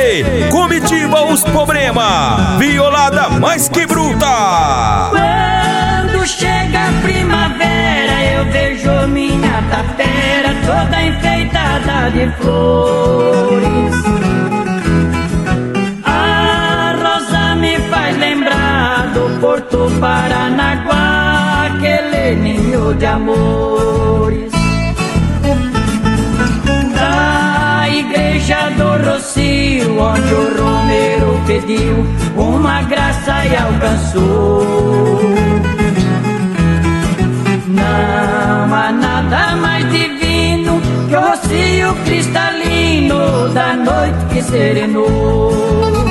CD Comitiva Os Problema, violada mais que bruta. Quando chega a primavera, eu vejo minha tapera toda enfeitada de flores. A rosa me faz lembrar do Porto Paranaguá, aquele ninho de amores. Da igreja do Rocio, onde o romeiro pediu uma graça e alcançou. Não há nada mais divino que o rocio cristalino da noite que serenou.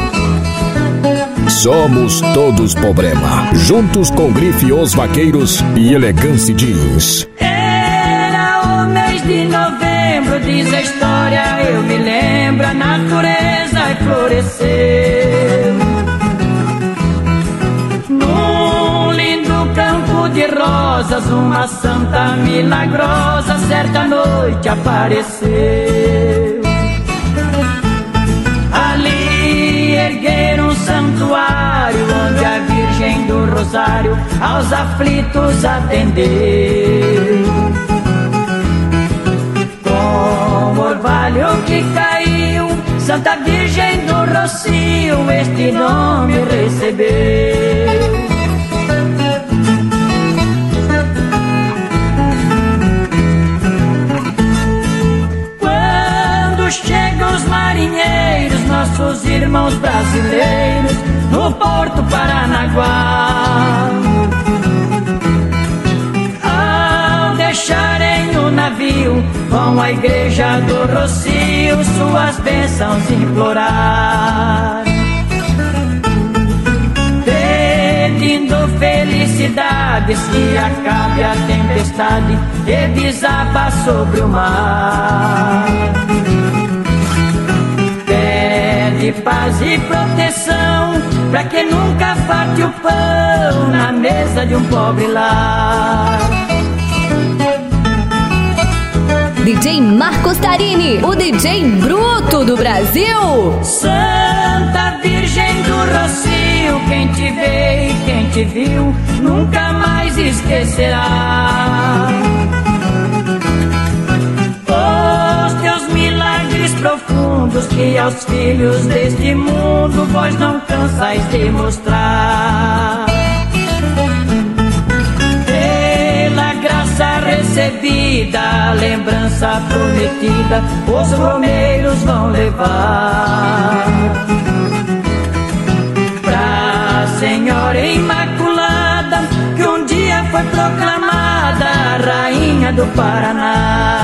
Somos todos Problema, juntos com Grife Os Vaqueiros e Elegância Jeans. Era o mês de novembro, diz a história, eu me lembro, a natureza floresceu. Num lindo campo de rosas, uma santa milagrosa certa noite apareceu. Ali ergueram um santuário onde a Virgem do Rosário aos aflitos atendeu. Com o orvalho que caiu, Santa Virgem do Rocio este nome recebeu. Quando chegam os marinheiros, nossos irmãos brasileiros, no Porto Paranaguá, ao deixarem o navio, vão à igreja do Rocio suas bênçãos implorar, pedindo felicidade, se acabe a tempestade e desaba sobre o mar. Pede paz e proteção, pra que nunca falte o pão na mesa de um pobre lar. DJ Marcos Tarini, o DJ bruto do Brasil. Santa Virgem do Rocio, quem te vê e quem te viu nunca mais esquecerá. Os teus milagres profundos que aos filhos deste mundo vós não cansais de mostrar. Recebida, lembrança prometida, os romeiros vão levar pra Senhora Imaculada, que um dia foi proclamada a Rainha do Paraná.